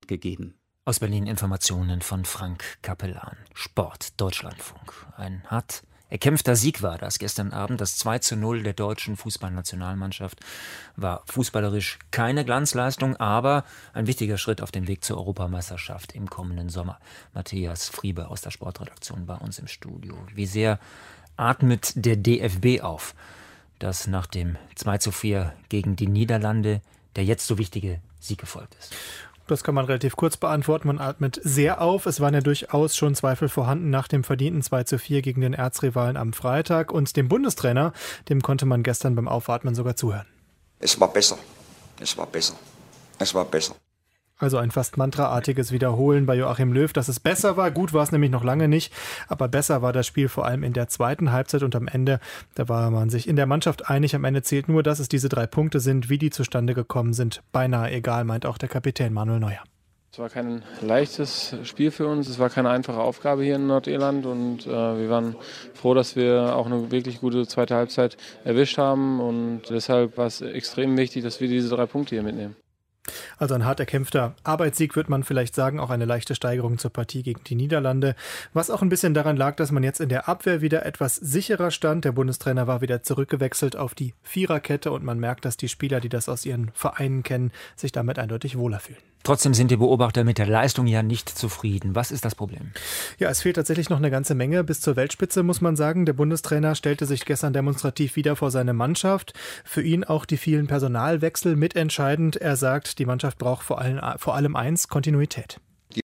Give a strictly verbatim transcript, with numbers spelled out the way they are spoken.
gegeben. Aus Berlin Informationen von Frank Capellan. Sport, Deutschlandfunk. Ein hart erkämpfter Sieg war das gestern Abend. Das zwei zu null der deutschen Fußballnationalmannschaft war fußballerisch keine Glanzleistung, aber ein wichtiger Schritt auf dem Weg zur Europameisterschaft im kommenden Sommer. Matthias Friebe aus der Sportredaktion bei uns im Studio. Wie sehr atmet der D F B auf, dass nach dem zwei zu vier gegen die Niederlande der jetzt so wichtige Sieg gefolgt ist? Das kann man relativ kurz beantworten. Man atmet sehr auf. Es waren ja durchaus schon Zweifel vorhanden nach dem verdienten zwei zu vier gegen den Erzrivalen am Freitag. Und dem Bundestrainer, dem konnte man gestern beim Aufatmen sogar zuhören. Es war besser. Es war besser. Es war besser. Also ein fast mantraartiges Wiederholen bei Joachim Löw, dass es besser war. Gut war es nämlich noch lange nicht, aber besser war das Spiel vor allem in der zweiten Halbzeit und am Ende, da war man sich in der Mannschaft einig. Am Ende zählt nur, dass es diese drei Punkte sind. Wie die zustande gekommen sind, beinahe egal, meint auch der Kapitän Manuel Neuer. Es war kein leichtes Spiel für uns, es war keine einfache Aufgabe hier in Nordirland und äh, wir waren froh, dass wir auch eine wirklich gute zweite Halbzeit erwischt haben und deshalb war es extrem wichtig, dass wir diese drei Punkte hier mitnehmen. Also ein hart erkämpfter Arbeitssieg, wird man vielleicht sagen, auch eine leichte Steigerung zur Partie gegen die Niederlande. Was auch ein bisschen daran lag, dass man jetzt in der Abwehr wieder etwas sicherer stand. Der Bundestrainer war wieder zurückgewechselt auf die Viererkette und man merkt, dass die Spieler, die das aus ihren Vereinen kennen, sich damit eindeutig wohler fühlen. Trotzdem sind die Beobachter mit der Leistung ja nicht zufrieden. Was ist das Problem? Ja, es fehlt tatsächlich noch eine ganze Menge bis zur Weltspitze, muss man sagen. Der Bundestrainer stellte sich gestern demonstrativ wieder vor seine Mannschaft. Für ihn auch die vielen Personalwechsel mitentscheidend. Er sagt, die Mannschaft braucht vor allem, vor allem eins, Kontinuität.